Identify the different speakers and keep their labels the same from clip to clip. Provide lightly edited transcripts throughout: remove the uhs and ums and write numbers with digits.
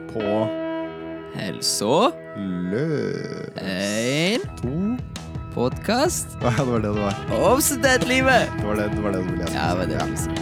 Speaker 1: på
Speaker 2: Helså
Speaker 1: løs.
Speaker 2: 1
Speaker 1: To.
Speaker 2: podcast
Speaker 1: Ja, det var det det var.
Speaker 2: om studentlivet.
Speaker 1: Det var det du ville si.
Speaker 2: Ja, det var det jeg ville si.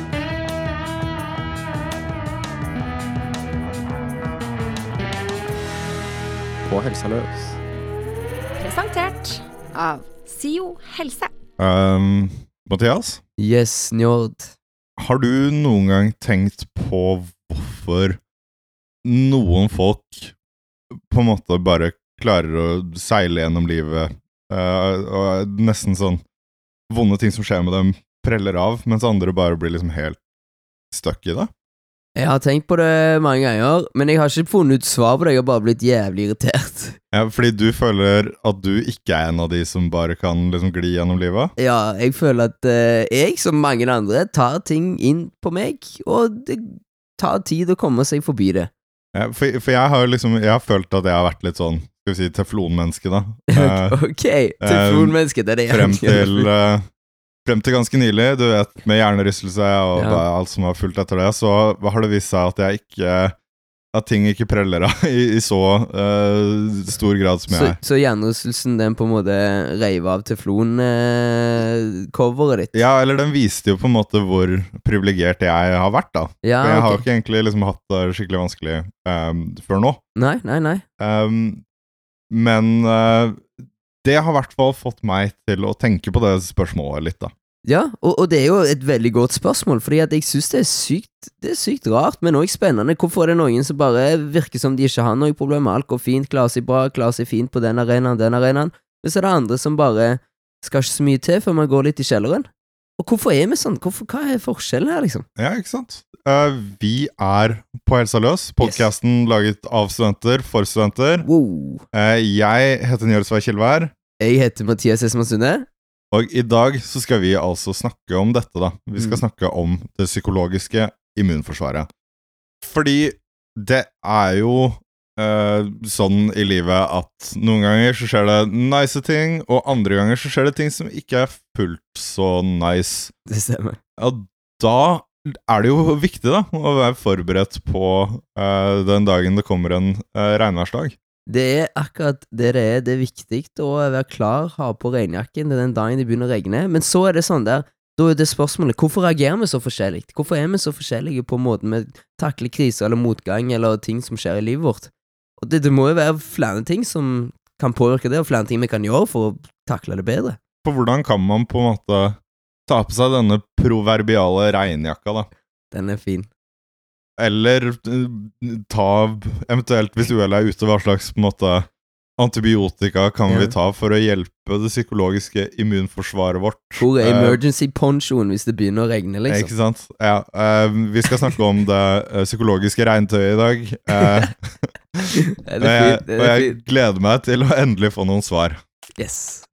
Speaker 1: På helsa løs.
Speaker 3: Presentert av SIO Helse.
Speaker 1: Mathias,
Speaker 2: Yes, njord.
Speaker 1: har du noen gang tenkt på hvorfor noen folk på en måte bare klarer å seile gjennom livet, og nesten sånn vonde ting som skjer med dem preller av, mens andre bare blir liksom helt stuck i det?
Speaker 2: Jeg har tenkt på det mange ganger, men jeg har ikke funnet ut svar på det. Jeg har bare blitt jævlig irritert.
Speaker 1: Ja, fordi du føler at du ikke er en av de som bare kan liksom gli gjennom livet?
Speaker 2: Ja, jeg føler at jeg, som mange andre, tar ting inn på meg, og det tar tid å komme seg forbi det.
Speaker 1: Ja, for jeg har liksom, jeg har følt at jeg har vært litt sånn, skal vi si, teflonmenneske da.
Speaker 2: Ok, teflonmenneske, det er det jeg
Speaker 1: Frem til ganske nylig, du vet, med hjernerystelse og
Speaker 2: Ja.
Speaker 1: bare alt som har fulgt etter det, så har det vist seg at ting ikke preller av i så stor grad som jeg.
Speaker 2: Så hjernerystelsen, den på en måte reiv av teflon-coveret ditt?
Speaker 1: Ja, eller den viste jo på en måte hvor privilegert jeg har vært da.
Speaker 2: Ja,
Speaker 1: For jeg har
Speaker 2: ok.
Speaker 1: jo ikke egentlig liksom hatt det skikkelig vanskelig før nå.
Speaker 2: Nei.
Speaker 1: Men det har i hvert fall fått meg til å tenke på det spørsmålet litt da.
Speaker 2: Ja, og det er jo et veldig godt spørsmål, fordi at jeg synes det er sykt rart, men også spennende. Hvorfor er det noen som bare virker som de ikke har noe problem med alt, går fint, klarer seg bra, klarer seg fint på den arenaen, men så er det andre som bare skal ikke så mye til før man går litt i kjelleren. Og hvorfor er vi sånn? Hva er forskjellen her, liksom?
Speaker 1: Ja, ikke sant? Vi er på Helsa Løs, podcasten laget av studenter, for studenter.
Speaker 2: Wow.
Speaker 1: Jeg heter Njørsvei Kilvær,
Speaker 2: Jeg heter Mathias Esman Sunde.
Speaker 1: og i dag så skal vi altså snakke om dette da. Vi skal snakke om det psykologiske immunforsvaret. Fordi det er jo sånn i livet at noen ganger så skjer det nice ting, og andre ganger så skjer det ting som ikke er fullt så nice.
Speaker 2: Det stemmer.
Speaker 1: Og da er det jo viktig da, å være forberedt på den dagen det kommer en regnværsdag.
Speaker 2: Det er akkurat det det er. Det er viktig å være klar, ha på regnjakken til den dagen det begynner å regne. Men så er det sånn der, da er det spørsmålet, hvorfor reagerer vi så forskjellig? Hvorfor er vi så forskjellige på måten vi takler kriser eller motgang eller ting som skjer i livet vårt? Og det må jo være flere ting som kan påvirke det, og flere ting vi kan gjøre for å takle det bedre.
Speaker 1: For hvordan kan man på en måte ta på seg denne proverbiale regnjakka da?
Speaker 2: Den er fin.
Speaker 1: Eller ta, eventuelt hvis uhellet er ute, hva slags på en måte antibiotika kan vi ta for å hjelpe det psykologiske immunforsvaret vårt?
Speaker 2: Hvor er emergency ponchoen hvis det begynner å regne, liksom?
Speaker 1: Ikke sant? Ja, vi skal snakke om det psykologiske regntøyet i dag.
Speaker 2: Det er fint, det
Speaker 1: Og
Speaker 2: er
Speaker 1: jeg
Speaker 2: fint.
Speaker 1: gleder meg til å endelig få noen svar.
Speaker 2: Yes.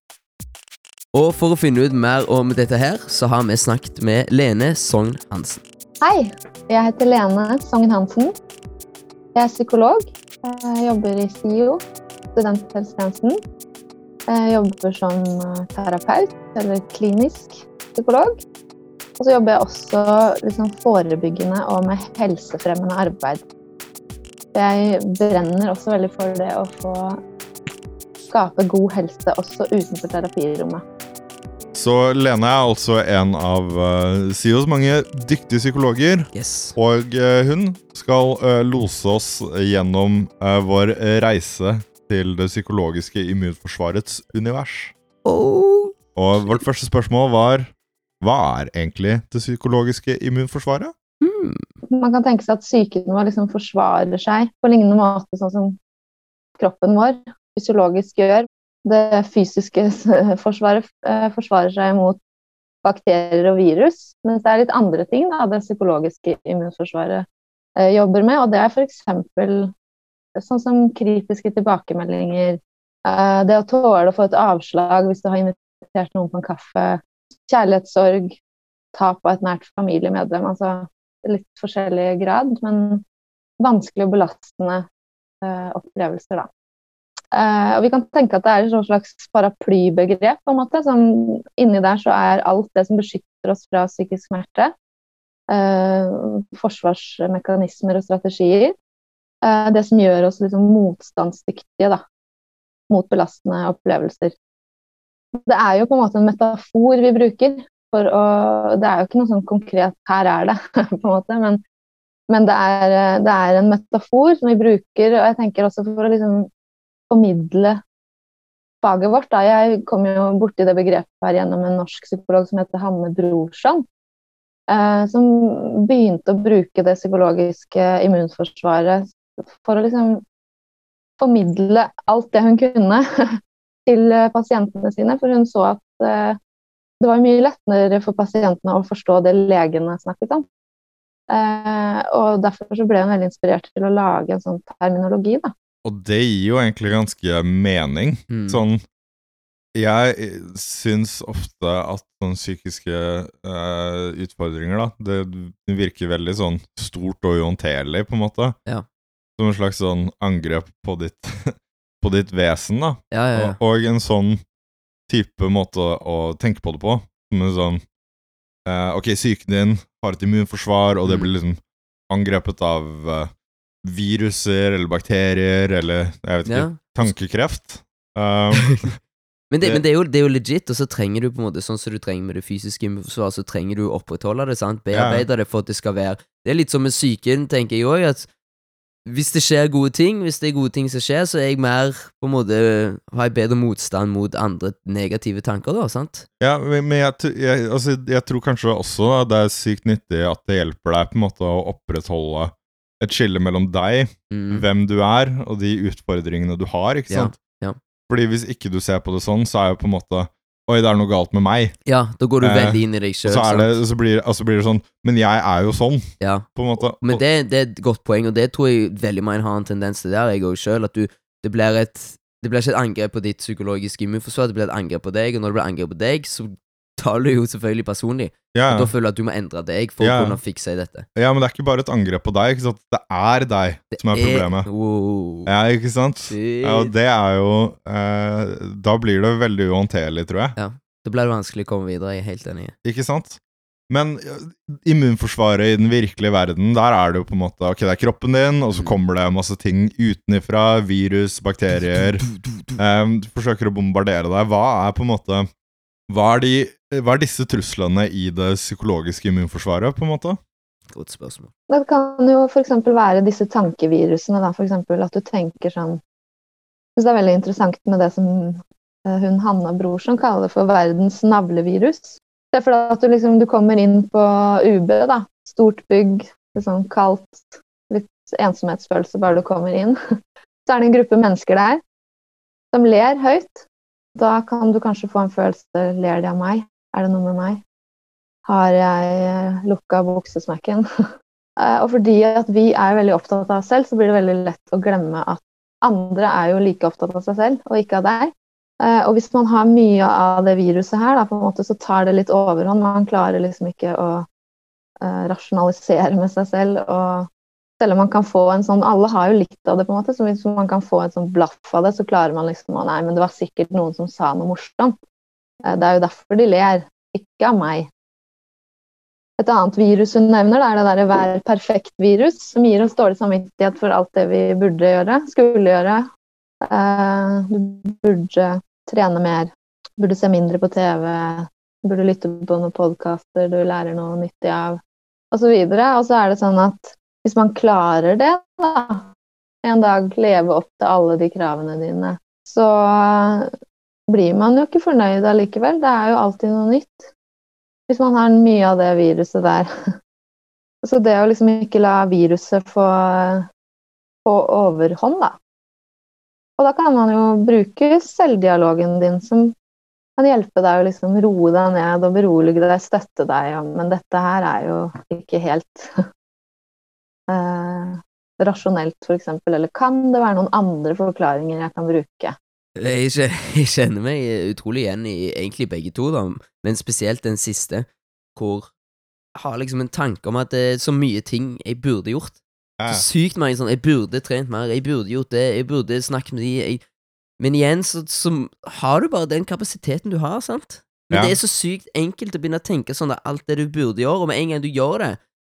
Speaker 2: Og for å finne ut mer om dette her, så har vi snakket med Lene Sogn Hansen.
Speaker 4: Hei, jeg heter Lene Sogn Hansen. Jeg er psykolog. Jeg jobber i SIO, studenthelsetjenesten. Jeg jobber som terapeut, eller klinisk psykolog. Og så jobber jeg også liksom forebyggende og med helsefremmende arbeid. Jeg brenner også veldig for det å få skape god helse også utenfor terapirommet.
Speaker 1: Så Lene er altså en av SIOs mange dyktige psykologer,
Speaker 2: Yes.
Speaker 1: og hun skal lose oss gjennom vår reise til det psykologiske immunforsvarets univers.
Speaker 2: Oh.
Speaker 1: Og vårt første spørsmål var, hva er egentlig det psykologiske immunforsvaret?
Speaker 4: Man kan tenke seg at psyken vår liksom forsvarer seg på lignende måte sånn som kroppen vår fysiologisk gjør. Det fysiske forsvaret forsvarer seg mot bakterier og virus, mens det er litt andre ting da, det psykologiske immunforsvaret jobber med, og det er for eksempel sånn som kritiske tilbakemeldinger, det å tåle å få et avslag hvis du har invitert noen på en kaffe, kjærlighetssorg, tap av et nært familiemedlem, altså litt forskjellig grad, men vanskelig og belastende opplevelser da. Og vi kan tenke at det er et slags paraplybegrep på en måte, som inni der så er alt det som beskytter oss fra psykisk smerte, forsvarsmekanismer og strategier, det som gjør oss liksom motstandsdyktige da, mot belastende opplevelser. Det er jo på en måte en metafor vi bruker, det er jo ikke noe sånn konkret, her er det, på en måte, men det er en metafor som vi bruker, og jeg tenker også for å liksom formidle faget vårt. Da. Jeg kom jo borti det begrepet her gjennom en norsk psykolog som heter Hanne Brorson, som begynte å bruke det psykologiske immunforsvaret for å liksom formidle alt det hun kunne til pasientene sine, for hun så at det var mye lettere for pasientene å forstå det legene snakket om. Og derfor så ble hun veldig inspirert til å lage en sånn terminologi, da.
Speaker 1: Og det gir jo egentlig ganske mening. Sånn, jeg syns ofte at sånne psykiske utfordringer, da, det virker veldig sånn stort og uhåndterlig, på en måte.
Speaker 2: Ja.
Speaker 1: Som en slags sånn angrep på ditt vesen, da.
Speaker 2: Ja.
Speaker 1: Og en sånn type måte å tenke på det på. Som en sånn, ok, syken din har et immunforsvar, og det blir liksom angrepet av viruser eller bakterier, eller jeg vet ikke, tankekreft.
Speaker 2: Men det er jo legit, og så trenger du på en måte, sånn som du trenger med det fysiske immunforsvaret, så trenger du å opprettholde det, sant? Bearbeide det for at det skal være. Det er litt som med psyken, tenker jeg også, at hvis det skjer gode ting, hvis det er gode ting som skjer, så er jeg mer, på en måte, har jeg bedre motstand mot andre negative tanker da, sant? Ja,
Speaker 1: men jeg tror kanskje også da, det er sykt nyttig at det hjelper deg på en måte å opprettholde et skille mellom deg, hvem du er, og de utfordringene du har, ikke sant?
Speaker 2: Ja.
Speaker 1: Fordi hvis ikke du ser på det sånn, så er jo på en måte, oi, det er noe galt med meg.
Speaker 2: Ja, da går du veldig inn i deg selv.
Speaker 1: Og så blir det sånn, men jeg er jo sånn, på en måte.
Speaker 2: Men det er et godt poeng, og det tror jeg veldig mange har en tendens til der, jeg også selv, at det blir ikke et angrep på ditt psykologiske immunforsvar, det blir et angrep på deg, og når det blir angrep på deg, så tar du jo selvfølgelig personlig. Og da føler du at du må endre deg for å kunne fikse dette.
Speaker 1: Ja, men det er ikke bare et angrep på deg, ikke sant? Det er deg som er problemet. Ja, ikke sant? Ja, og det er jo da blir det veldig uhåndterlig, tror jeg.
Speaker 2: Ja, da blir det vanskelig å komme videre, jeg er helt enig.
Speaker 1: Ikke sant? Men immunforsvaret i den virkelige verden, der er det jo på en måte, ok, det er kroppen din, og så kommer det masse ting utenifra, virus, bakterier, du forsøker å bombardere deg. Hva er disse truslene i det psykologiske immunforsvaret, på en måte?
Speaker 2: Godt spørsmål.
Speaker 4: Det kan jo for eksempel være disse tankevirusene, da, for eksempel at du tenker sånn, jeg synes det er veldig interessant med det som hun Hanne Brorson kaller det for verdens navlevirus. Det er fordi at du kommer inn på UB, da, stort bygg, litt sånn kaldt, litt ensomhetsfølelse bare du kommer inn. Så er det en gruppe mennesker der, som ler høyt. Da kan du kanskje få en følelse, ler de av meg? Er det noe med meg? Har jeg lukket buksesmekken? Og fordi at vi er veldig opptatt av oss selv, så blir det veldig lett å glemme at andre er jo like opptatt av seg selv, og ikke av deg. Og hvis man har mye av det viruset her, da, på en måte, så tar det litt overhånd. Man klarer liksom ikke å rasjonalisere med seg selv, og selv om man kan få en sånn, alle har jo litt av det på en måte, så hvis man kan få et sånn blaff av det, så klarer man liksom, nei, men det var sikkert noen som sa noe morsomt. Det er jo derfor de ler, ikke av meg. Et annet virus hun nevner, er det der vær perfekt virus, som gir oss dårlig samvittighet for alt det vi burde gjøre, skulle gjøre. Du burde trene mer, burde se mindre på TV, burde lytte på noen podcaster du lærer noe nyttig av, og så videre. Og så er det sånn at hvis man klarer det, da, en dag leve opp til alle de kravene dine, så blir man jo ikke fornøyd allikevel. Det er jo alltid noe nytt. Hvis man har mye av det viruset der. Så det å liksom ikke la viruset få overhånd, da. Og da kan man jo bruke selvdialogen din, som kan hjelpe deg å liksom roe deg ned og berolige deg, støtte deg. Men dette her er jo ikke helt rasjonelt, for eksempel. Eller kan det være noen andre forklaringer jeg kan bruke?
Speaker 2: Jeg kjenner meg utrolig igjen i egentlig begge to, da, men spesielt den siste, hvor jeg har liksom en tanke om at det er så mye ting jeg burde gjort. Så sykt mange sånn, jeg burde trent mer, jeg burde gjort det, jeg burde snakket med de, men igjen så har du bare den kapasiteten du har, sant? Men det er så sykt enkelt å begynne å tenke sånn at alt det du burde gjøre, og med en gang du gjør det,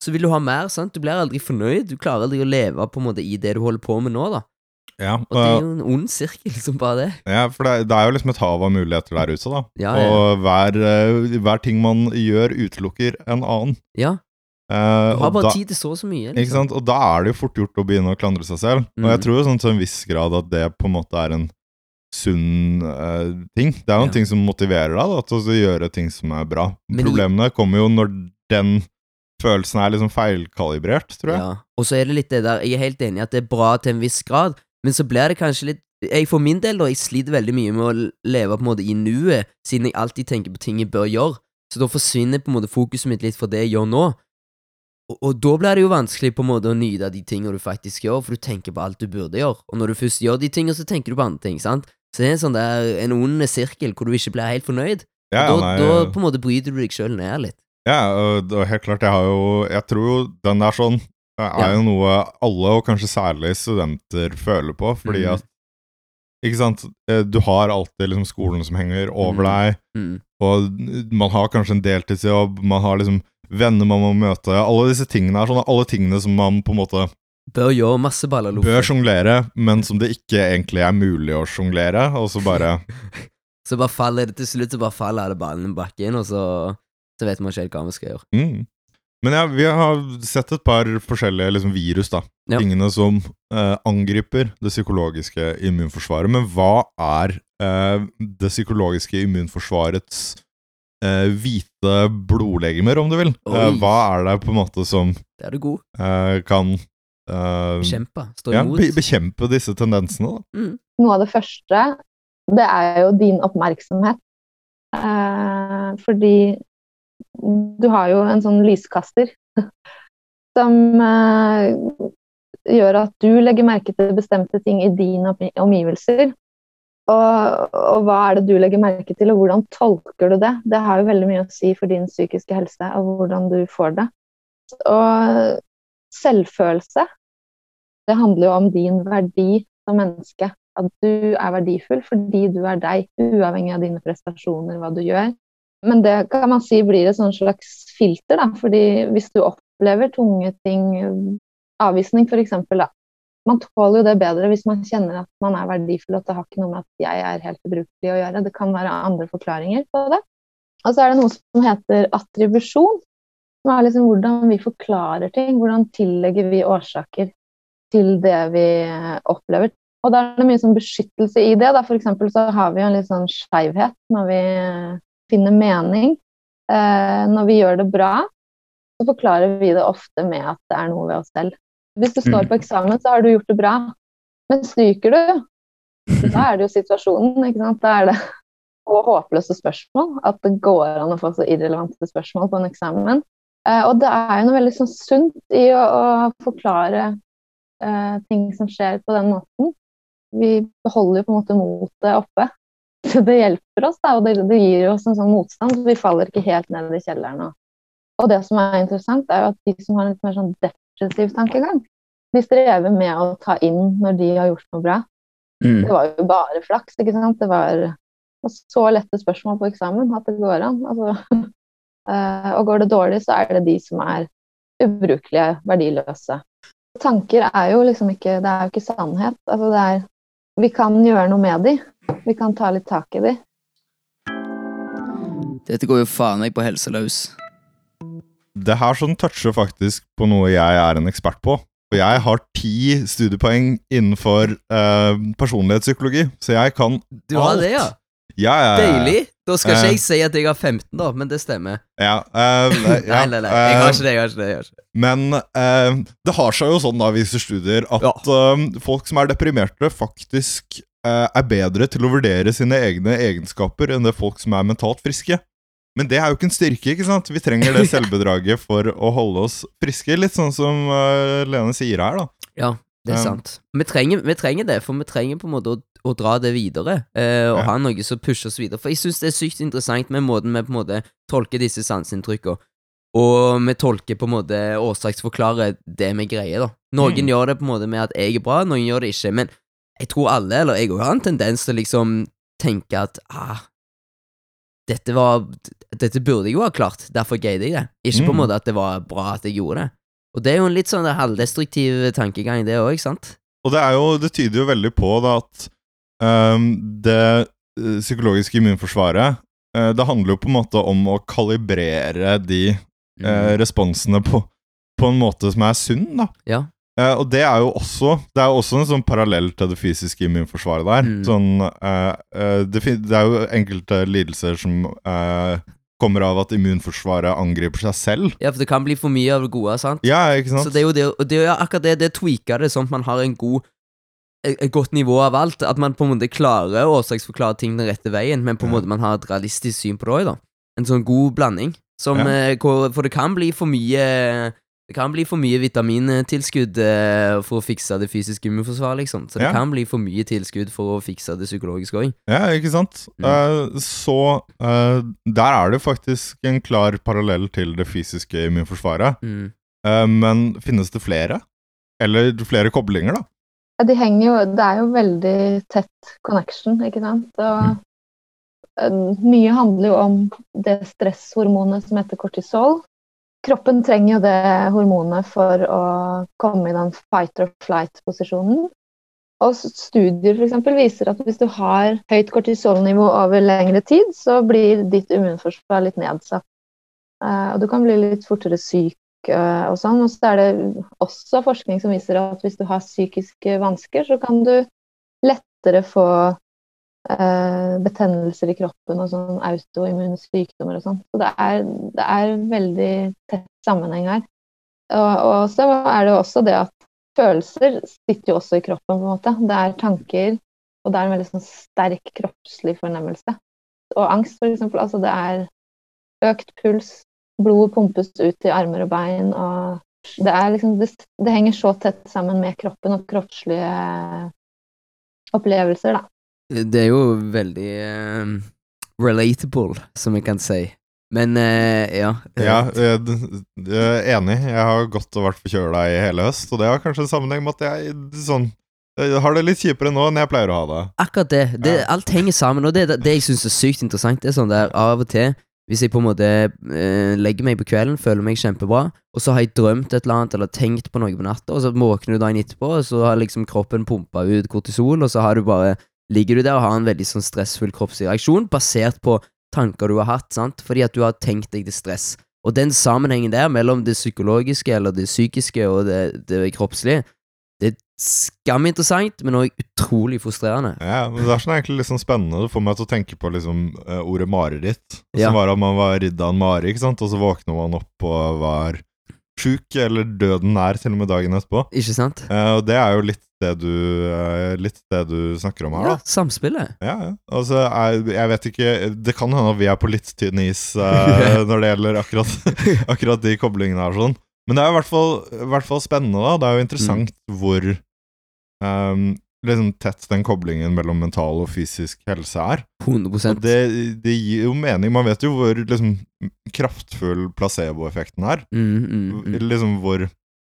Speaker 2: så vil du ha mer, sant? Du blir aldri fornøyd, du klarer aldri å leve på en måte i det du holder på med nå, da.
Speaker 1: Ja,
Speaker 2: Og det er jo en ond sirkel som bare det.
Speaker 1: ja, for det er jo liksom et hav av muligheter der ute, da.
Speaker 2: Ja, ja.
Speaker 1: Og hver ting man gjør, utelukker en annen.
Speaker 2: Ja,
Speaker 1: Eh,
Speaker 2: du har
Speaker 1: og
Speaker 2: bare
Speaker 1: da,
Speaker 2: tid til så mye,
Speaker 1: ikke
Speaker 2: liksom.
Speaker 1: sant? Og da er det jo fort gjort å begynne å klandre seg selv. Og jeg tror jo sånn til en viss grad at det på en måte er en sunn ting. Det er jo en
Speaker 2: Ja.
Speaker 1: ting som motiverer deg da, til å gjøre ting som er bra.
Speaker 2: Men
Speaker 1: Problemene kommer jo når den følelsen er liksom feilkalibrert, tror jeg.
Speaker 2: Ja, og så er det litt det der, jeg er helt enig i at det er bra til en viss grad, men så blir det kanskje litt, for min del da, jeg sliter veldig mye med å leve på en måte i nuet, siden jeg alltid tenker på ting jeg bør gjøre, så da forsvinner på en måte fokuset mitt litt for det jeg gjør nå, og da blir det jo vanskelig på en måte å nyte de tingene du faktisk gjør, for du tenker på alt du burde gjøre, og når du først gjør de tingene, så tenker du på andre ting, sant? Så det er en sånn der, en ond sirkel hvor du ikke blir helt fornøyd,
Speaker 1: Ja,
Speaker 2: og
Speaker 1: nei,
Speaker 2: da på en måte bryter du deg selv ned litt.
Speaker 1: ja, og helt klart, jeg tror jo den der sånn er jo noe alle, og kanskje særlig studenter, føler på, fordi at, ikke sant, du har alltid liksom skolen som henger over deg, og man har kanskje en deltidsjobb, man har liksom venner man må møte, alle disse tingene er sånn, alle tingene som man på en måte
Speaker 2: Bør gjøre masse baller
Speaker 1: bør sjonglere, men som det ikke egentlig er mulig å sjonglere, og så bare
Speaker 2: Så bare faller det til slutt, så bare faller alle ballene i bakken, og så vet man ikke helt hva vi skal gjøre.
Speaker 1: Men ja, vi har sett et par forskjellige liksom, virus da,
Speaker 2: Ja.
Speaker 1: tingene som angriper det psykologiske immunforsvaret, men hva er det psykologiske immunforsvarets hvite blodlegemer, om du vil?
Speaker 2: Oi.
Speaker 1: Hva er det på en måte som
Speaker 2: Det er du god.
Speaker 1: kan
Speaker 2: Kjempe, stå
Speaker 1: ja,
Speaker 2: imot.
Speaker 1: bekjempe disse tendensene da?
Speaker 4: Noe av det første, det er jo din oppmerksomhet. Fordi du har jo en sånn lyskaster som gjør at du legger merke til bestemte ting i dine omgivelser. Og hva er det du legger merke til, og hvordan tolker du det? Det har jo veldig mye å si for din psykiske helse, og hvordan du får det. Og selvfølelse, det handler jo om din verdi som menneske. At du er verdifull fordi du er deg, uavhengig av dine prestasjoner, hva du gjør. Men det kan man si blir et sånn slags filter, da. Fordi hvis du opplever tunge ting, avvisning for eksempel, da. Man tåler jo det bedre hvis man kjenner at man er verdifull, og at det har ikke noe med at jeg er helt ubrukelig å gjøre. Det kan være andre forklaringer på det. Og så er det noe som heter attribusjon, som er liksom hvordan vi forklarer ting, hvordan tillegger vi årsaker til det vi opplever. Og da er det mye sånn beskyttelse i det. Da. For eksempel så har vi en litt sånn skjevhet når vi finner mening. Når vi gjør det bra, så forklarer vi det ofte med at det er noe ved oss selv. Hvis du står på eksamen, så har du gjort det bra. Men stryker du, da er det jo situasjonen, ikke sant? Da er det håpløse spørsmål, at det går an å få så irrelevante spørsmål på en eksamen. Og det er jo noe veldig sånn sunt i å forklare ting som skjer på den måten. Vi beholder jo på en måte motet oppe. Så det hjelper oss, da, og det gir oss en sånn motstand, så vi faller ikke helt ned i kjelleren. Og det som er interessant, er jo at de som har en litt mer sånn depressiv tankegang, de strever med å ta inn når de har gjort noe bra. Det var jo bare flaks, ikke sant? Det var så lette spørsmål på eksamen at det går an. Altså, og går det dårlig, så er det de som er ubrukelige, verdiløse. Tanker er jo liksom ikke, det er jo ikke sannhet. Altså det er, vi kan gjøre noe med de. Vi kan ta litt tak i de.
Speaker 2: Dette går jo faen meg på helseløs.
Speaker 1: Det her sånn toucher faktisk på noe jeg er en ekspert på. Og jeg har 10 studiepoeng innenfor personlighetspsykologi, så jeg kan
Speaker 2: Du har
Speaker 1: alt.
Speaker 2: det, ja?
Speaker 1: Ja.
Speaker 2: Deilig. Da skal ikke jeg si at jeg har 15 da, men det stemmer.
Speaker 1: Ja,
Speaker 2: Nei, jeg har ikke det.
Speaker 1: Men det har seg jo sånn da, viser studier, at folk som er deprimerte faktisk er bedre til å vurdere sine egne egenskaper enn det folk som er mentalt friske. Men det er jo ikke en styrke, ikke sant? Vi trenger det selvbedraget for å holde oss friske, litt sånn som Lene sier her da.
Speaker 2: Ja, det er sant. Vi trenger det, for vi trenger på en måte å dra det videre, og ha noe som pusher oss videre. For jeg synes det er sykt interessant med måten vi på en måte tolker disse sanseinntrykkene, og vi tolker på en måte årsaksforklarer det vi greier da. Noen gjør det på en måte med at jeg er bra, noen gjør det ikke, men jeg tror alle, eller jeg har en tendens til liksom tenke at dette burde jeg jo ha klart, derfor greide jeg det. Ikke på en måte at det var bra at jeg gjorde det. Og det er jo en litt sånn halvdestruktiv tankegang, det også, ikke sant?
Speaker 1: Og det tyder jo veldig på da, at det psykologiske immunforsvaret, det handler jo på en måte om å kalibrere de responsene på en måte som sunn, da.
Speaker 2: Ja.
Speaker 1: Og det er jo også en sånn parallell til det fysiske immunforsvaret der. Sånn, det er jo enkelte lidelser som kommer av at immunforsvaret angriper seg selv.
Speaker 2: Ja, for det kan bli for mye av det gode, sant?
Speaker 1: Ja, ikke sant?
Speaker 2: Så det er jo det, og det er jo akkurat det tweaker det, sånn at man har et godt nivå av alt, at man på en måte klarer å årsaksforklare ting den rette veien, men på en måte man har et realistisk syn på det også, da. En sånn god blanding, for det kan bli for mye vitamintilskudd for å fikse det fysiske immunforsvaret, liksom. Så det kan bli for mye tilskudd for å fikse det psykologiske også.
Speaker 1: Ja, ikke sant? Så der er det faktisk en klar parallell til det fysiske immunforsvaret. Men finnes det flere? Eller flere koblinger, da?
Speaker 4: Ja, det er jo veldig tett connection, ikke sant? Og mye handler jo om det stresshormonet som heter kortisol. Kroppen trenger jo det hormonet for å komme i den fight or flight-posisjonen. Og studier for eksempel viser at hvis du har høyt kortisolnivå over lengre tid, så blir ditt immunforsvar litt nedsatt. Og du kan bli litt fortere syk og sånn. Og så er det også forskning som viser at hvis du har psykiske vansker, så kan du lettere få betennelser i kroppen og sånn autoimmune sykdommer og sånn. Så det er veldig tett sammenheng her. Og så er det også det at følelser sitter jo også i kroppen på en måte. Det er tanker, og det er en veldig sånn sterk kroppslig fornemmelse. Og angst for eksempel, altså det er økt puls, blodet pumpes ut i armer og bein, og det er liksom, det henger så tett sammen med kroppen og kroppslige opplevelser, da.
Speaker 2: Det er jo veldig relatable, som jeg kan si. Men, ja.
Speaker 1: Ja, jeg er enig. Jeg har gått og vært forkjøla i hele høst, og det har kanskje en sammenheng med at jeg har det litt kjipere nå enn jeg pleier å ha det.
Speaker 2: Akkurat det. Alt henger sammen, og det jeg synes er sykt interessant, det er sånn der av og til, hvis jeg på en måte legger meg på kvelden, føler meg kjempebra, og så har jeg drømt et eller annet, eller tenkt på noe på natta, og så våkner du dagen etterpå, og så har liksom kroppen pumpet ut kortisol, og så ligger du der og har en veldig sånn stressfull kroppslig reaksjon, basert på tanker du har hatt, sant? Fordi at du har tenkt deg det stress. Og den sammenhengen der, mellom det psykologiske, eller det psykiske, og det kroppslige, det er skaminteressant, men også utrolig frustrerende. Ja,
Speaker 1: men det er sånn egentlig litt sånn spennende. Det får meg til å tenke på liksom ordet mareritt, som var at man var ridd av en mare, ikke sant? Og så våkner man opp og var syk, eller døden nær til og med dagen etterpå.
Speaker 2: Ikke sant?
Speaker 1: Og det er jo litt det du snakker om her, da.
Speaker 2: Ja, samspillet.
Speaker 1: Ja. Altså, jeg vet ikke, det kan hende at vi er på litt tynn is når det gjelder akkurat de koblingene her sånn. Men det er i hvert fall spennende, da. Det er jo interessant hvor liksom tett den koblingen mellom mental og fysisk helse er.
Speaker 2: 100%.
Speaker 1: Og det gir jo mening. Man vet jo hvor liksom kraftfull placeboeffekten er. Liksom hvor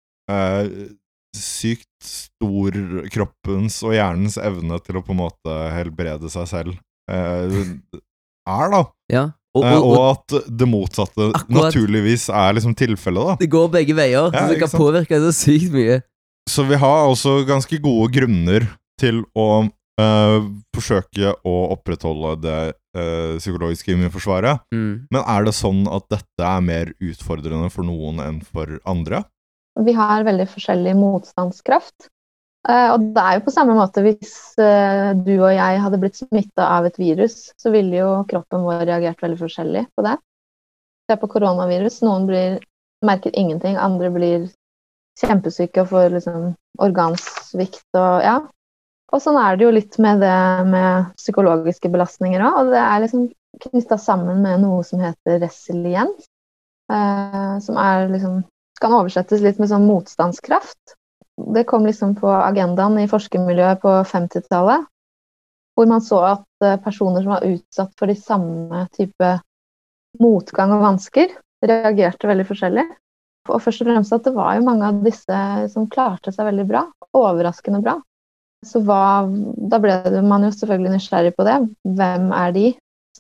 Speaker 1: sykt stor kroppens og hjernens evne til å på en måte helbrede seg selv da.
Speaker 2: Ja.
Speaker 1: Og at det motsatte naturligvis er liksom tilfellet, da.
Speaker 2: Det går begge veier, så det kan påvirke så sykt mye.
Speaker 1: Så vi har også ganske gode grunner til å forsøke å opprettholde det psykologiske immunforsvaret. Men er det sånn at dette er mer utfordrende for noen enn for andre?
Speaker 4: Vi har veldig forskjellig motstandskraft. Og det er jo på samme måte hvis du og jeg hadde blitt smittet av et virus, så ville jo kroppen vår reagert veldig forskjellig på det. Se på koronavirus. Noen merker ingenting, andre blir kjempesyke og får liksom organsvikt og ja. Og sånn er det jo litt med det med psykologiske belastninger også, og det er liksom knyttet sammen med noe som heter resiliens, som er liksom, kan oversettes litt med sånn motstandskraft. Det kom liksom på agendaen i forskermiljøet på 50-tallet, hvor man så at personer som var utsatt for de samme type motgang og vansker, reagerte veldig forskjellig. Og først og fremst at det var jo mange av disse som klarte seg veldig bra, overraskende bra. Så da ble man jo selvfølgelig nysgjerrig på det. Hvem er de?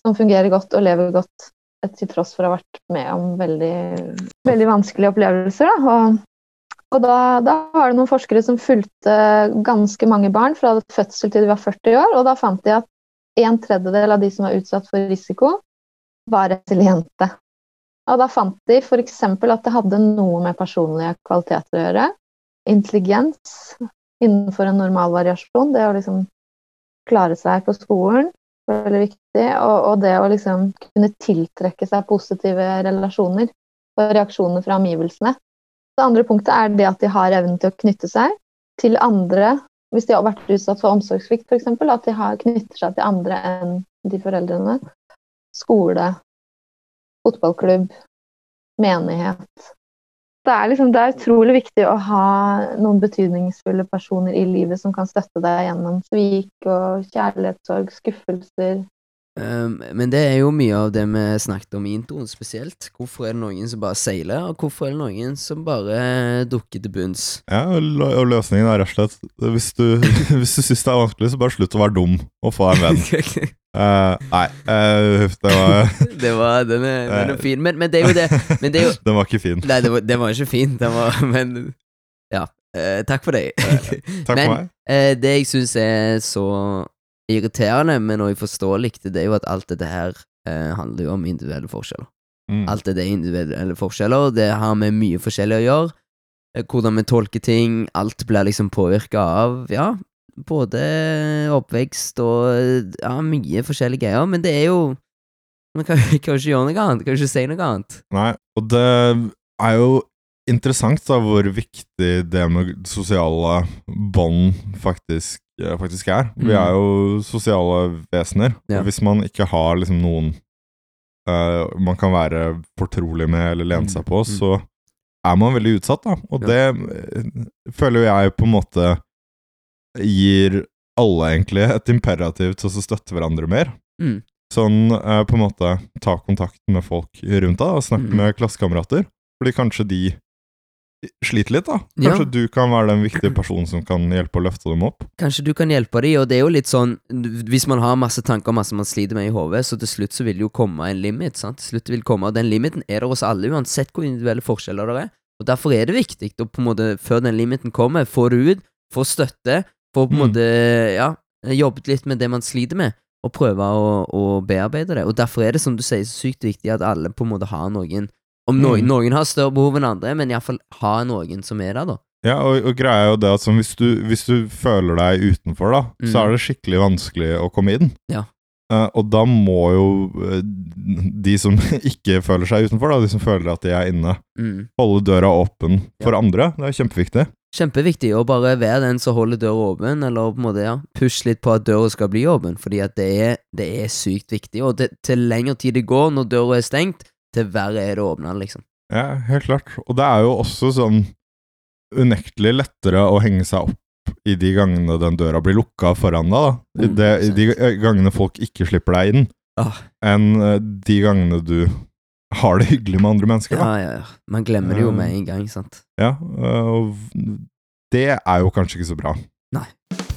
Speaker 4: som fungerer godt og lever godt, til tross for å ha vært med om veldig, veldig vanskelige opplevelser. Da. Og da var det noen forskere som fulgte ganske mange barn fra fødsel til de var 40 år, og da fant de at 1/3 av de som var utsatt for risiko, var resiliente. Og da fant de for eksempel at det hadde noe med personlige kvaliteter å gjøre. Intelligens innenfor en normal variasjon, det å liksom klare seg på skolen, var veldig viktig, og det å liksom kunne tiltrekke seg positive relasjoner og reaksjoner fra omgivelsene. Det andre punktet det at de har evnen til å knytte seg til andre, hvis de har vært utsatt for omsorgssvikt for eksempel, at de knytter seg til andre enn de foreldrene. Skole, fotballklubb, menighet. Det er utrolig viktig å ha noen betydningsfulle personer i livet som kan støtte deg gjennom svik og kjærlighetssorg, skuffelser.
Speaker 2: Men det jo mye av det vi snakket om i introen spesielt. Hvorfor det noen som bare seiler, og hvorfor det noen som bare dukker til bunns? Ja,
Speaker 1: og løsningen rett og slett hvis du synes det vanskelig, så bare slutt å være dum og få en venn. Nei, det var
Speaker 2: den fin, men det jo det.
Speaker 1: Den var ikke fin.
Speaker 2: Nei, det var ikke fin. Men ja, takk for det.
Speaker 1: Takk for meg.
Speaker 2: Det jeg synes så irriterende, men også forståelig, det jo at alt dette her handler jo om individuelle forskjeller. Alt det individuelle forskjeller, det har med mye forskjellig å gjøre. Hvordan vi tolker ting, alt blir liksom påvirket av, ja, både oppvekst og ja, mye forskjellige greier, men det jo man kan jo ikke gjøre noe annet, kan ikke si noe annet.
Speaker 1: Nei, og det jo interessant da, hvor viktig det med sosiale bånd faktisk Vi jo sosiale vesener, og hvis man ikke har liksom noen man kan være fortrolig med eller lene seg på, så man veldig utsatt da, og det føler jeg på en måte gir alle egentlig et imperativ til å støtte hverandre mer. Sånn på en måte ta kontakt med folk rundt deg og snakke med klassekamerater, fordi kanskje de sliter litt da. Kanskje du kan være den viktige personen som kan hjelpe å løfte dem opp.
Speaker 2: Kanskje du kan hjelpe dem, og det jo litt sånn, hvis man har masse tanker og masse man sliter med i hodet, så til slutt så vil det jo komme en limit, sant? Til slutt vil det komme, og den limiten der hos alle, uansett hvor individuelle forskjeller det og derfor det viktig å på en måte, før den limiten kommer, få det ut, få støtte, få på en måte, ja, jobbet litt med det man sliter med, og prøve å bearbeide det, og derfor det som du sier så sykt viktig at alle på en måte har noen. Om noen har større behov enn andre, men i hvert fall ha noen som der da.
Speaker 1: Ja, og greia jo det at sånn, hvis du føler deg utenfor da, så det skikkelig vanskelig å komme inn.
Speaker 2: Ja.
Speaker 1: Og da må jo de som ikke føler seg utenfor da, de som føler at de inne, holde døra åpen for andre. Det kjempeviktig.
Speaker 2: Kjempeviktig, og bare være den som holder døra åpen, eller på en måte, ja, push litt på at døra skal bli åpen, fordi at det sykt viktig, og til lengre tid det går når døra stengt, til verre det åpnet, liksom.
Speaker 1: Ja, helt klart. Og det jo også sånn unektelig lettere å henge seg opp i de gangene den døra blir lukket foran deg, da. I de gangene folk ikke slipper deg inn, enn de gangene du har det hyggelig med andre mennesker, da.
Speaker 2: Ja. Man glemmer det jo med en gang, sant?
Speaker 1: Ja, og det jo kanskje ikke så bra.
Speaker 2: Nei.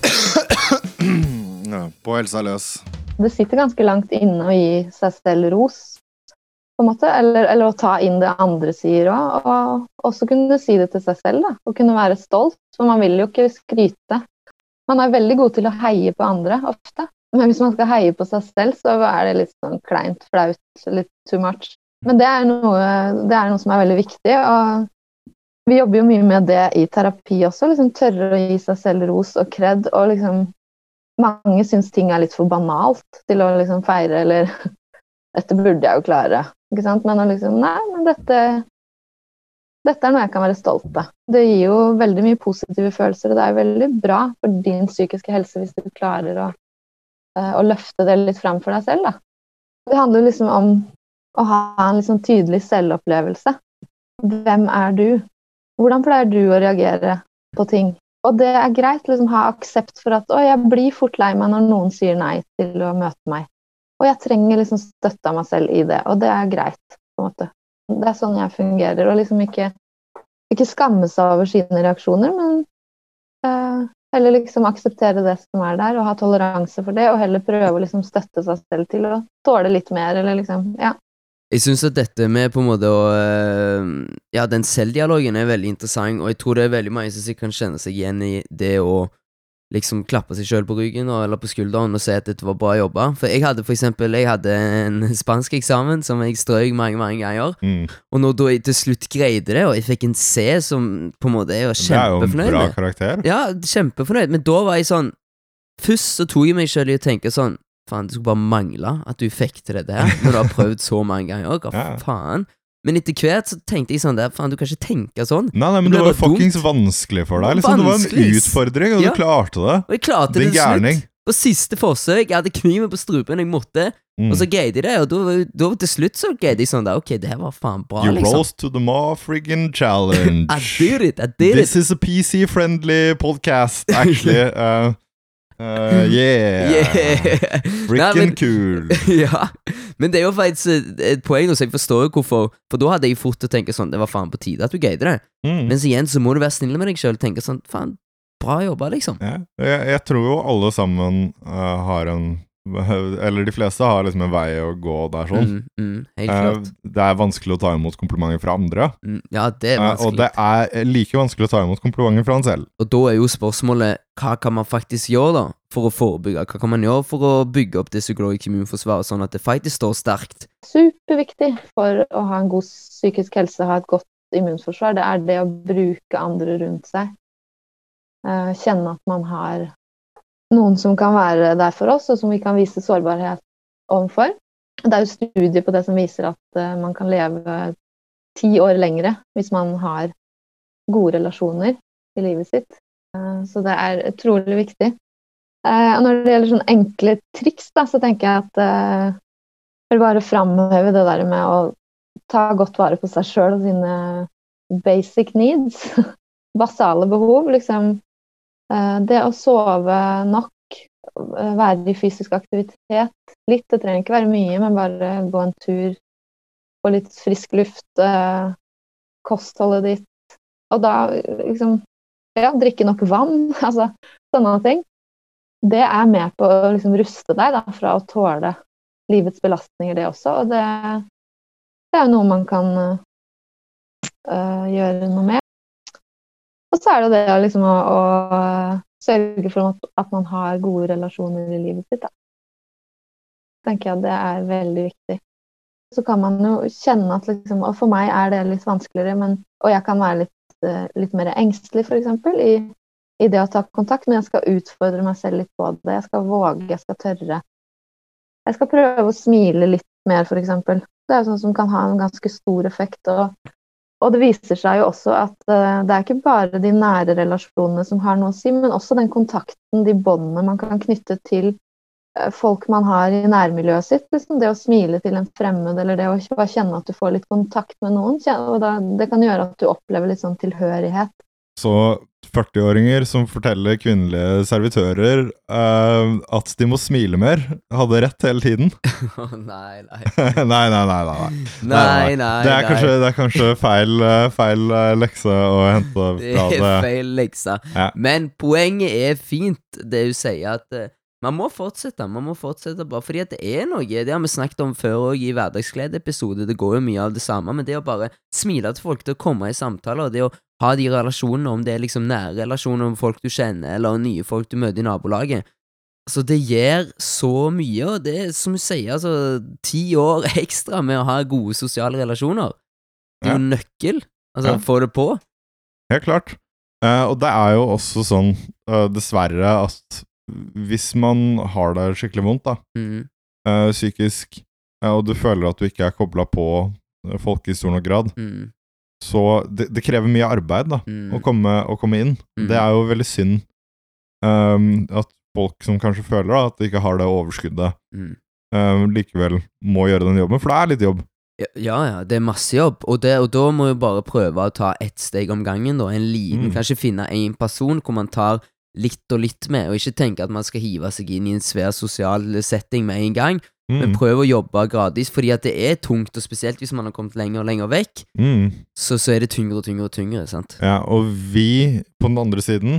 Speaker 1: På helsa løs.
Speaker 4: Det sitter ganske langt inne å gi seg selv ros, på en måte, eller å ta inn det andre sier også, og også kunne si det til seg selv, da, og kunne være stolt, for man vil jo ikke skryte. Man veldig god til å heie på andre, ofte, men hvis man skal heie på seg selv, så det litt sånn kleint, flaut, litt too much. Men det noe som veldig viktig, og vi jobber jo mye med det i terapi også, liksom tørre å gi seg selv ros og kred, og liksom, mange synes ting litt for banalt til å liksom feire, eller dette burde jeg jo klare, ikke sant? Men liksom, nei, men dette noe jeg kan være stolt av. Det gir jo veldig mye positive følelser, og det veldig bra for din psykiske helse hvis du klarer å løfte det litt frem for deg selv, da. Det handler liksom om å ha en liksom tydelig selvopplevelse. Hvem du? Hvordan pleier du å reagere på ting? Og det greit, liksom ha aksept for at jeg blir fort lei meg når noen sier nei til å møte meg. Og jeg trenger liksom støtte av meg selv i det, og det greit, på en måte. Det sånn jeg fungerer, og liksom ikke skamme seg over sine reaksjoner, men Heller liksom akseptere det som der, og ha toleranse for det, og heller prøve å liksom støtte seg selv til å tåle litt mer, eller liksom, ja.
Speaker 2: Jeg synes at dette med på en måte å ja, den selvdialogen er veldig interessant, og jeg tror det er veldig mange som kan kjenne seg igjen i det å liksom klappe seg selv på ryggen eller på skulderen og si at dette var bra jobba. For jeg hadde for eksempel en spansk eksamen som jeg strøk mange ganger, og når da jeg til slutt greide det, og jeg fikk en C som på en måte jeg var kjempefornøyd med.
Speaker 1: Det er jo en bra karakter.
Speaker 2: Ja, kjempefornøyd, men da var jeg sånn, først så tog jeg meg selv i å tenke sånn, faen, det skulle bare mangle at du fikk til dette her, når du har prøvd så mange ganger, hva faen? Men etter hvert så tenkte jeg sånn der, faen, du kan ikke tenke sånn.
Speaker 1: Nei, men det var fuckings vanskelig for deg, liksom. Det var en utfordring, og du klarte det.
Speaker 2: Og jeg klarte det til slutt. På siste forsøk, jeg hadde kniven på strupen, jeg måtte, og så greide jeg det, og da til slutt så greide jeg sånn der, ok, det her var faen bra,
Speaker 1: you
Speaker 2: liksom.
Speaker 1: You rose to the more friggin' challenge.
Speaker 2: I did it.
Speaker 1: This is a PC-friendly podcast, actually. Frikken cool.
Speaker 2: Ja, men det er jo faktisk et poeng, så jeg forstår jo hvorfor. For da hadde jeg fort å tenke sånn, det var faen på tide at du greide det. Mens igjen så må du være snill med deg selv og tenke sånn, faen, bra jobba liksom.
Speaker 1: Ja, jeg tror jo alle sammen har eller de fleste har liksom en vei å gå der sånn.
Speaker 2: Helt klart.
Speaker 1: Det er vanskelig å ta imot komplimenter fra andre.
Speaker 2: Ja, det er vanskelig.
Speaker 1: Og det er like vanskelig å ta imot komplimenter fra han selv.
Speaker 2: Og da er jo spørsmålet, hva kan man faktisk gjøre da, for å forebygge? Hva kan man gjøre for å bygge opp det psykologiske immunforsvaret, sånn at det faktisk står sterkt?
Speaker 4: Superviktig for å ha en god psykisk helse, ha et godt immunforsvar, det er det å bruke andre rundt seg. Kjenne at man har noen som kan være der for oss, og som vi kan vise sårbarhet overfor. Det er jo studier på det som viser at man kan leve 10 år lengre hvis man har gode relasjoner i livet sitt. Så det er utrolig viktig. Og når det gjelder sånne enkle triks, da, så tenker jeg at jeg vil bare framheve det der med å ta godt vare på seg selv og sine basic needs, basale behov, liksom. Det å sove nok, være i fysisk aktivitet litt, det trenger ikke være mye, men bare gå en tur, få litt frisk luft, kostholdet ditt, og da liksom, ja, drikke nok vann, altså sånne ting. Det er med på å liksom ruste deg da, fra å tåle livets belastninger det også, og det er jo noe man kan gjøre noe med. Og så er det det liksom å sørge for at man har gode relasjoner i livet sitt. Da. Tenker jeg at det er veldig viktig. Så kan man jo kjenne at liksom, og for meg er det litt vanskeligere, og jeg kan være litt mer engstelig for eksempel, i det å ta kontakt, men jeg skal utfordre meg selv litt på det. Jeg skal våge, jeg skal tørre. Jeg skal prøve å smile litt mer for eksempel. Det er jo sånn som kan ha en ganske stor effekt, og det viser seg jo også at det er ikke bare de nære relasjonene som har noe å si, men også den kontakten, de båndene man kan knytte til folk man har i nærmiljøet sitt. Liksom det å smile til en fremmed, eller det å bare kjenne at du får litt kontakt med noen, og det kan gjøre at du opplever litt sånn tilhørighet.
Speaker 1: Så 40-åringer som forteller kvinnelige servitører at de må smile mer, hadde rett hele tiden.
Speaker 2: Nei.
Speaker 1: Det er kanskje feil lekse å hente fra det.
Speaker 2: Det er feil lekse.
Speaker 1: Ja.
Speaker 2: Men poenget er fint, det du sier at man må fortsette bare fordi at det er noe, det har vi snakket om før også i hverdagsglede-episode, det går jo mye av det samme, men det å bare smile til folk, til å komme i samtaler, det å ha de relasjonene, om det er liksom nære relasjoner med folk du kjenner, eller nye folk du møter i nabolaget, altså det gjør så mye, og det er som du sier, altså 10 år ekstra med å ha gode sosiale relasjoner, det er jo nøkkel, altså få det på.
Speaker 1: Helt klart, og det er jo også sånn, dessverre, at hvis man har det skikkelig vondt da, psykisk, og du føler at du ikke er koblet på folk i stor nok grad, så det krever mye arbeid da, å komme inn. Det er jo veldig synd at folk som kanskje føler da, at de ikke har det overskuddet, likevel må gjøre den jobben, for det er litt jobb.
Speaker 2: Ja, det er masse jobb, og da må vi bare prøve å ta ett steg om gangen da, en liten, kanskje finne en person hvor man tar litt og litt med, og ikke tenke at man skal hive seg inn i en svær sosial setting med en gang, men prøv å jobbe gradvis, fordi at det er tungt, og spesielt hvis man har kommet lenger og lenger vekk, så er det tyngre og tyngre og tyngre, sant?
Speaker 1: Ja, og vi, på den andre siden,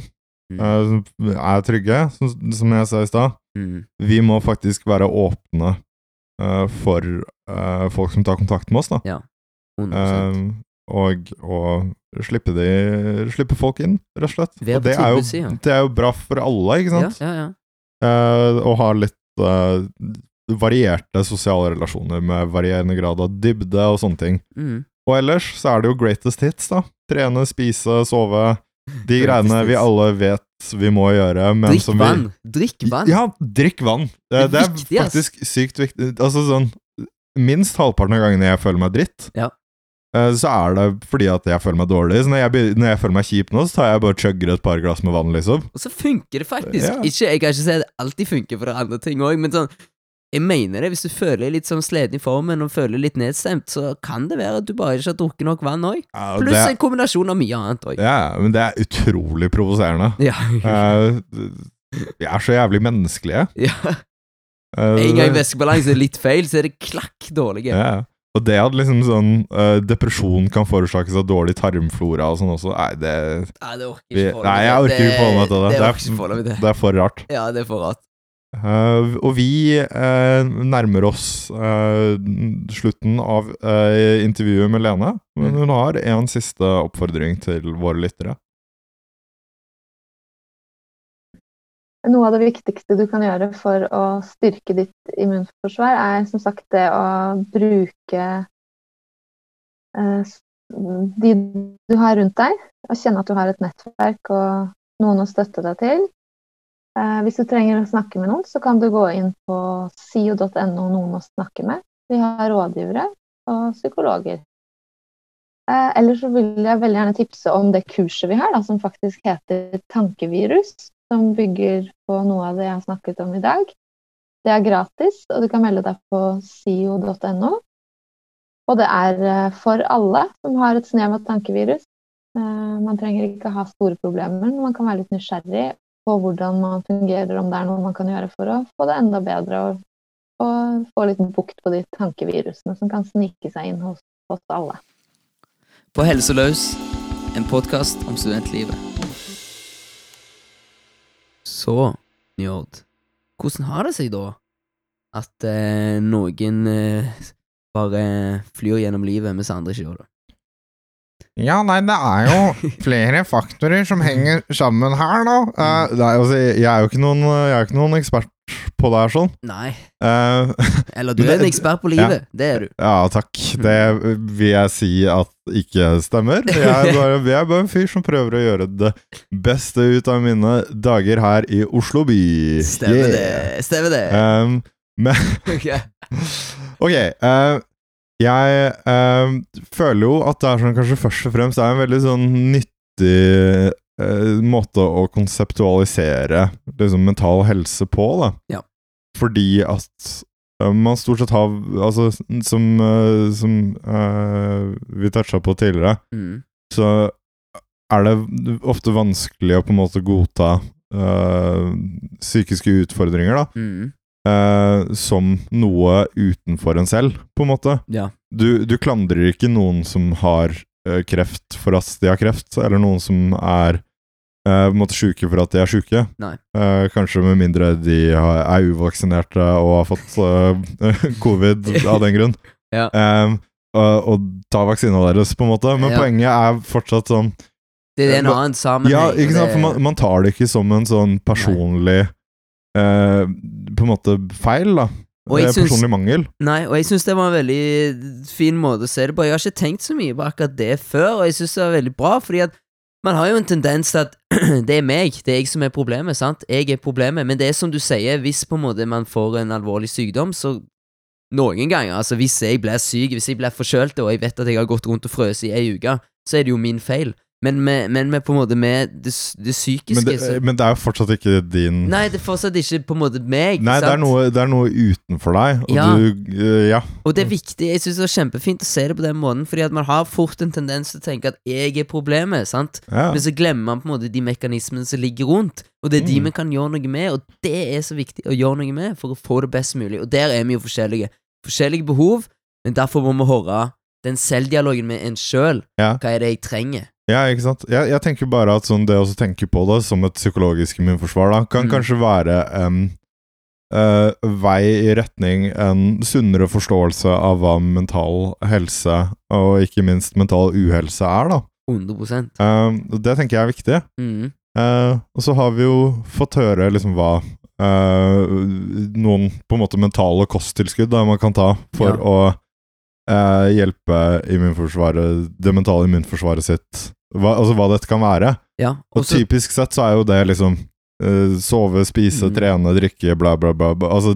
Speaker 1: er trygge, som jeg sa i sted. Vi må faktisk være åpne for folk som tar kontakt med oss, da.
Speaker 2: Ja, 100%.
Speaker 1: Og slippe folk inn, rett og slett.
Speaker 2: Være
Speaker 1: Og det
Speaker 2: på
Speaker 1: er,
Speaker 2: tilbudssiden.
Speaker 1: det er jo bra for alle, ikke sant?
Speaker 2: Ja.
Speaker 1: Å ha litt varierte sosiale relasjoner med varierende grad av dybde og sånne ting. Og ellers så er det jo greatest hits, da. Trene, spise, sove. De greiene vi alle vet vi må gjøre, men
Speaker 2: Drikk
Speaker 1: som
Speaker 2: vann. Drikk vann.
Speaker 1: Ja, drikk vann. Det er
Speaker 2: viktig, ass.
Speaker 1: faktisk sykt viktig. Altså sånn, minst halvparten av gangene jeg føler meg dritt,
Speaker 2: Ja.
Speaker 1: Så er det fordi at jeg føler meg dårlig. Så når jeg føler meg kjip nå, så tar jeg bare chugger et par glass med vann, liksom.
Speaker 2: Og så funker det faktisk.
Speaker 1: Ja.
Speaker 2: Jeg kan ikke si at det alltid funker, for det er andre ting også, men sånn, jeg mener det, hvis du føler deg litt sånn sleden i formen og føler litt nedstemt, så kan det være at du bare ikke har drukket nok vann også.
Speaker 1: Ja,
Speaker 2: Pluss en kombinasjon av mye annet også.
Speaker 1: Ja, men det er utrolig provoserende.
Speaker 2: Ja.
Speaker 1: Vi er så jævlig menneskelige.
Speaker 2: Ja. En gang væskebalanse er litt feil, så er det klakk dårlige.
Speaker 1: Ja. Og det at liksom sånn depresjon kan forårsakes av dårlig tarmflora og sånn også, nei, det
Speaker 2: Nei, det orker ikke forholde
Speaker 1: Nei, jeg orker ikke forholde meg til det.
Speaker 2: Det orker ikke forholde meg til.
Speaker 1: Det er for rart.
Speaker 2: Ja, det er for rart.
Speaker 1: Og vi nærmer oss slutten av intervjuet med Lene, men hun har en siste oppfordring til våre lyttere.
Speaker 4: Noe av det viktigste du kan gjøre for å styrke ditt immunforsvar er som sagt det å bruke de du har rundt deg, og kjenne at du har et nettverk og noen å støtte deg til. Hvis du trenger å snakke med noen, så kan du gå inn på sio.no noen å snakke med. Vi har rådgivere og psykologer. Ellers så vil jeg veldig gjerne tipse om det kurset vi har, da, som faktisk heter Tankevirus, som bygger på noe av det jeg har snakket om i dag. Det er gratis, og du kan melde deg på sio.no. Og det er for alle som har et snev av tankevirus. Man trenger ikke ha store problemer, men man kan være litt nysgjerrig på hvordan man fungerer, om det er noe man kan gjøre for å få det enda bedre, og få litt bukt på de tankevirusene som kan snike seg inn hos oss alle.
Speaker 2: På Helseløs, en podcast om studentlivet. Så, Njord, hvordan har det seg da at noen bare flyr gjennom livet mens andre ikke gjør det?
Speaker 1: Ja, nei, det er jo flere faktorer som henger sammen her nå. Jeg er jo ikke noen ekspert på det her sånn.
Speaker 2: Nei. Eller du er en ekspert på livet, ja. Det er du.
Speaker 1: Ja, takk. Det vil jeg si at ikke stemmer. Jeg er bare en fyr som prøver å gjøre det beste ut av mine dager her i Oslo by.
Speaker 2: Stemmer det.
Speaker 1: Ok, jeg føler jo at det er sånn, kanskje først og fremst er en veldig sånn nyttig måte å konseptualisere liksom, mental helse på, da.
Speaker 2: Ja.
Speaker 1: Fordi at man stort sett har, altså, som vi touchet på tidligere, så er det ofte vanskelig å på en måte godta psykiske utfordringer, da. Som noe utenfor en selv, på en måte.
Speaker 2: Ja.
Speaker 1: Du klandrer ikke noen som har kreft for at de har kreft, eller noen som er på en måte syke for at de er syke.
Speaker 2: Nei.
Speaker 1: Kanskje med mindre de er uvaksinerte og har fått covid av den grunn.
Speaker 2: Ja.
Speaker 1: Og ta vaksinen deres, på en måte. Men poenget er fortsatt sånn
Speaker 2: det er en annen sammenheng.
Speaker 1: Ja, ikke sant? For man tar det ikke som en sånn personlig på en måte feil, da. Personlig mangel. Nei,
Speaker 2: og jeg synes det var en veldig fin måte å se det på. Jeg har ikke tenkt så mye på akkurat det før, og jeg synes det var veldig bra, fordi at man har jo en tendens til at det er meg, det er jeg som er problemet, sant? Jeg er problemet, men det er som du sier, hvis på en måte man får en alvorlig sykdom, så noen ganger, altså hvis jeg blir syk, hvis jeg blir forkjølt, og jeg vet at jeg har gått rundt og frøs i en uke, så er det jo min feil. Men med på en måte med det psykiske
Speaker 1: men det er jo fortsatt ikke din.
Speaker 2: Nei, det er fortsatt ikke på en måte meg.
Speaker 1: Nei, det er noe utenfor deg. Og
Speaker 2: ja.
Speaker 1: Ja.
Speaker 2: Og det er viktig. Jeg synes det er kjempefint å se det på den måten, fordi at man har fort en tendens til å tenke at jeg er problemet, sant? Ja. Men så glemmer man på en måte de mekanismene som ligger rundt, og det er de vi kan gjøre noe med, og det er så viktig å gjøre noe med for å få det best mulig. Og der er vi jo forskjellige behov, men derfor må vi høre den selvdialogen med en selv. Ja. Hva er det jeg trenger?
Speaker 1: Ja, ikke sant? Jeg tenker bare at sånn, det å tenke på det som et psykologisk immunforsvar da, kan kanskje være en vei i retning en sunnere forståelse av hva mental helse, og ikke minst mental uhelse da.
Speaker 2: 100%.
Speaker 1: Det tenker jeg er viktig. Og så har vi jo fått høre liksom hva noen på en måte mentale kosttilskudd da, man kan ta for å hjelpe immunforsvaret, det mentale immunforsvaret sitt, hva dette kan være. Ja, og typisk sett så er jo det liksom sove, spise, trene, drikke, bla bla bla, altså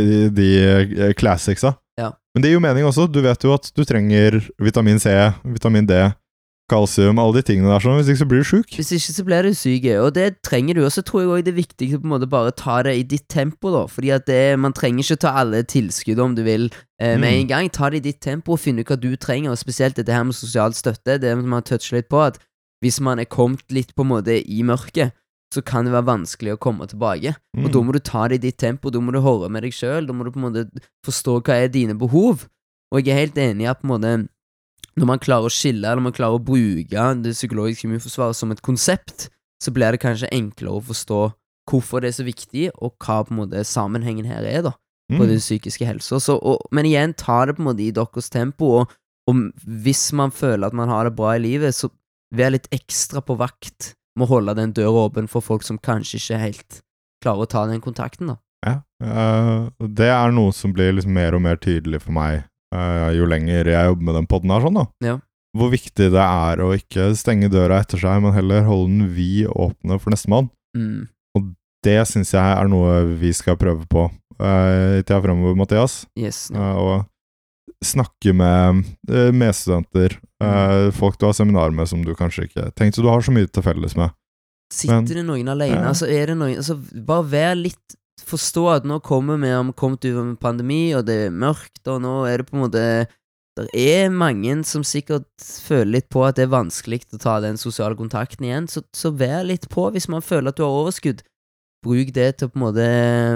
Speaker 1: de classics da. Ja. Men det gir jo mening også, du vet jo at du trenger vitamin C, vitamin D, kalsium, alle de tingene der sånn, hvis ikke så blir du syk.
Speaker 2: Hvis ikke så blir du syk, og det trenger du, og så tror jeg også det er viktig å på en måte bare ta det i ditt tempo da, fordi at man trenger ikke ta alle tilskudd om du vil med en gang, ta det i ditt tempo og finne ut hva du trenger, og spesielt dette her med sosial støtte, det man har touchet litt på, at hvis man er kommet litt på en måte i mørket, så kan det være vanskelig å komme tilbake, og da må du ta det i ditt tempo, da må du høre med deg selv, da må du på en måte forstå hva er dine behov, og jeg er helt enig i at på en måte når man klarer å skille, eller man klarer å bruke det psykologiske immunforsvaret som et konsept, så blir det kanskje enklere å forstå hvorfor det er så viktig, og hva på en måte sammenhengen her er da, på den psykiske helsa. Men igjen, ta det på en måte i deres tempo, og hvis man føler at man har det bra i livet, så vær litt ekstra på vakt med å holde den døra åpen for folk som kanskje ikke helt klarer å ta den kontakten da.
Speaker 1: Ja, det er noe som blir liksom mer og mer tydelig for meg, jo lenger jeg jobber med den podden her sånn da. Ja. Hvor viktig det er å ikke stenge døra etter seg, men heller holde den vid åpne for neste mann. Og det synes jeg er noe vi skal prøve på i tida fremover, Mathias.
Speaker 2: Yes.
Speaker 1: Og snakke med medstudenter, folk du har seminar med som du kanskje ikke tenkte du har så mye til felles med.
Speaker 2: Sitter det noen alene, altså er det noen, altså bare vær litt forstå at nå kommer vi kommet over med pandemi, og det er mørkt, og nå er det på en måte det er mange som sikkert føler litt på at det er vanskelig å ta den sosiale kontakten igjen, så vær litt på hvis man føler at du har overskudd. Bruk det til på en måte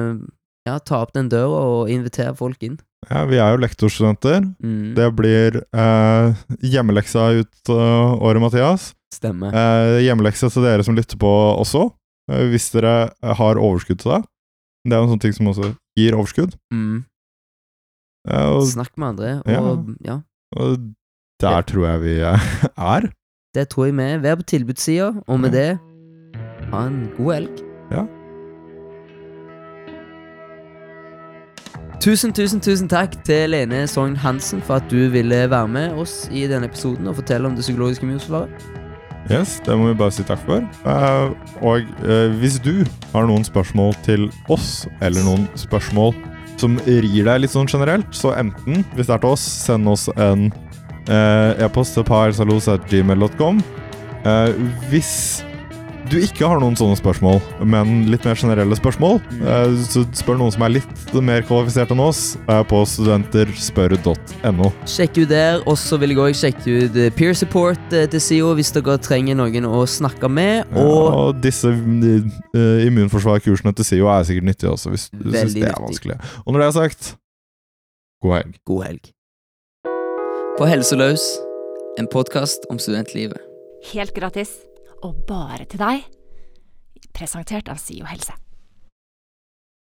Speaker 2: ta opp den døra og invitere folk inn.
Speaker 1: Ja, vi er jo lektorstudenter. Det blir hjemmeleksa ut året, Mathias.
Speaker 2: Stemmer.
Speaker 1: Hjemmeleksa til dere som lytter på også, hvis dere har overskudd til det. Det er jo en sånn ting som også gir overskudd.
Speaker 2: Snakk med andre,
Speaker 1: og der tror jeg vi er.
Speaker 2: Det tror jeg vi er. Vær på tilbudssiden, og med det, ha en god helg.
Speaker 1: Ja.
Speaker 2: Tusen takk til Lene Sogn Hansen for at du ville være med oss i denne episoden og fortelle om det psykologiske immunforsvaret.
Speaker 1: Yes, det må vi bare si takk for. Og hvis du har noen spørsmål til oss, eller noen spørsmål som rir deg litt sånn generelt, så enten, hvis det er til oss, send oss en e-post til parsalos@gmail.com. Hvis du ikke har noen sånne spørsmål, men litt mer generelle spørsmål, så spør noen som er litt mer kvalifisert enn oss, på studenterspør.no.
Speaker 2: Sjekk ut der, og så vil jeg også sjekke ut peer support til SIO hvis dere trenger noen å snakke med.
Speaker 1: Og disse immunforsvarkursene til SIO er sikkert nyttige også, hvis du synes det er vanskelig. Og når det er sagt, god helg.
Speaker 2: God helg. På Helseløs, en podcast om studentlivet.
Speaker 3: Helt gratis. Og bare til deg, presentert av SIO Helse.